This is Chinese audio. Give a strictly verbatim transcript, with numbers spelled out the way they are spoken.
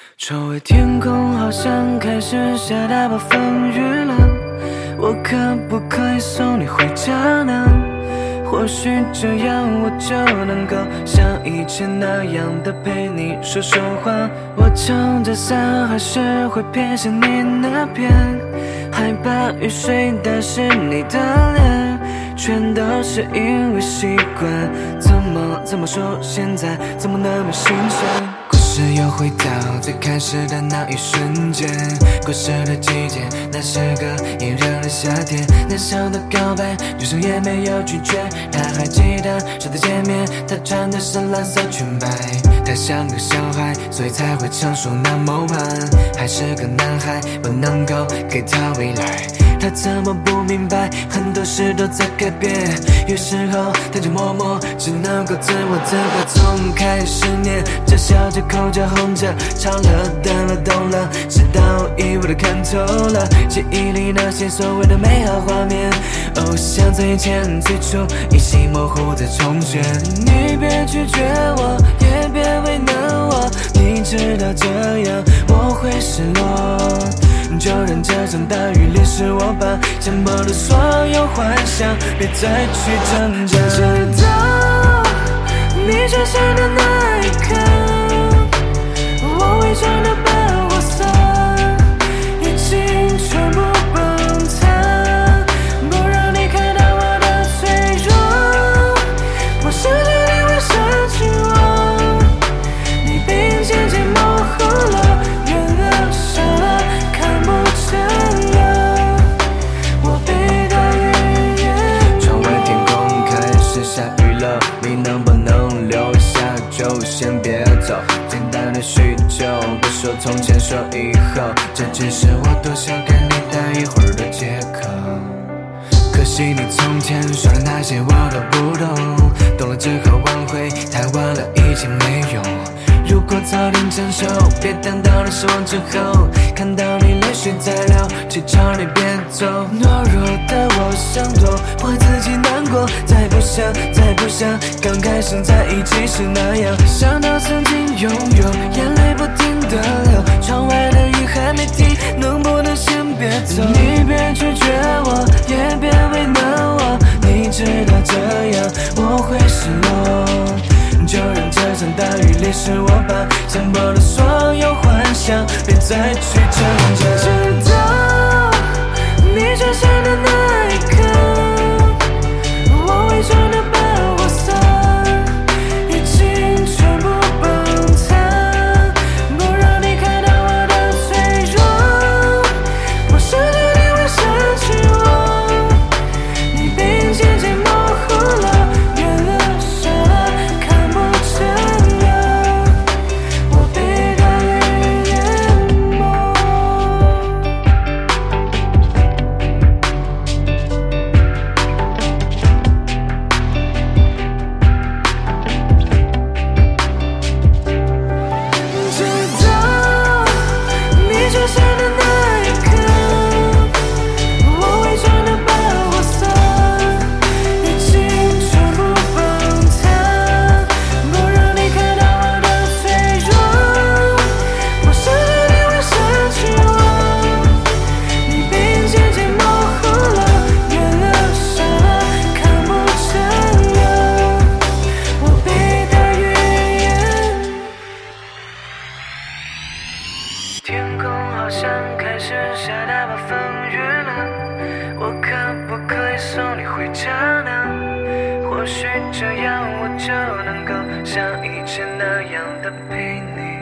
窗外天空好像开始下大暴风雨了，我可不可以送你回家呢？或许这样我就能够像以前那样的陪你说说话。我撑着伞还是会偏向你那边，害怕雨水打湿你的脸，全都是因为习惯。怎么怎么说现在怎么那么新鲜？故事又回到最开始的那一瞬间，过时的季节，那是个炎热的夏天，难想的告白，女生也没有拒绝。他还记得上次见面，他穿的是蓝色裙摆，他像个小孩，所以才会成熟那么晚。还是个男孩，不能够给他未来，他怎么不明白很多事都在改变？有时候他就默默只能够自我责怪。从开始念着笑着哭着哄着，吵了淡了懂了，直到以为的看透了记忆里那些所谓的美好画面。哦，像从以前最初依稀模糊的重现。你别拒绝我，也别为难我，你知道这样我会失落，就让这场大雨淋湿我吧，想破的所有幻想，别再去挣扎。直到你出现的那一刻，我伪装的把我伞已经全部崩塌，不让你看到我的脆弱。我失去你会失去我，你并渐渐模糊了，远了傻了，看不见了，我背对云烟。窗外天空开始下雨了，你能不能留下就先别走，简单的叙旧，不说从前说以后，这只是我多想跟你待一会儿的借口。可惜你从前说的那些我都不懂，懂了之后挽回太晚了，已经没用。如果早点成熟，别等到了失望之后，看到你泪水在流，却朝你边走。懦弱的我想躲，我自己难过，再不想再不想刚开始在一起时那样。想到曾经拥有，眼泪不停地流，窗外的雨还没停，能不能先别走？你别拒绝我，也别为难我，你知道这样我会失落，就让这场大雨淋湿我吧，想破了所有幻想，别再去挣扎。直到你出现的那一刻，我伪装的把我伞已经全部崩塌，不让你看到我的脆弱。我失去你会失去我，你并渐渐模糊了，远了傻了，看不见了，我背对云淹没。直到你出现的那一刻，我伪装的把我伞已经全部崩塌，不让你看到我的脆弱。我失去你会失去我，你并渐渐模糊了，远了傻了，看不见了，我背对云烟。天空好像开始下大暴风雨了，我可不可以送你回家呢？或许这样我就能够像以前那样的陪你。